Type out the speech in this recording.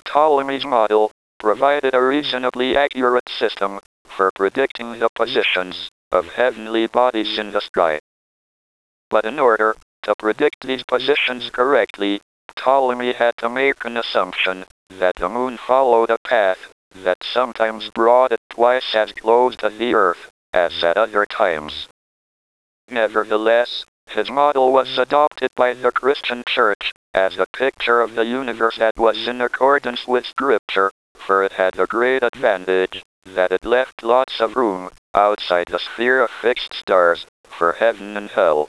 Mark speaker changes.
Speaker 1: Ptolemy's model provided a reasonably accurate system for predicting the positions of heavenly bodies in the sky. But in order to predict these positions correctly, Ptolemy had to make an assumption that the moon followed a path that sometimes brought it twice as close to the Earth as at other times. Nevertheless, his model was adopted by the Christian Church as a picture of the universe that was in accordance with Scripture, for it had the great advantage that it left lots of room outside the sphere of fixed stars for heaven and hell.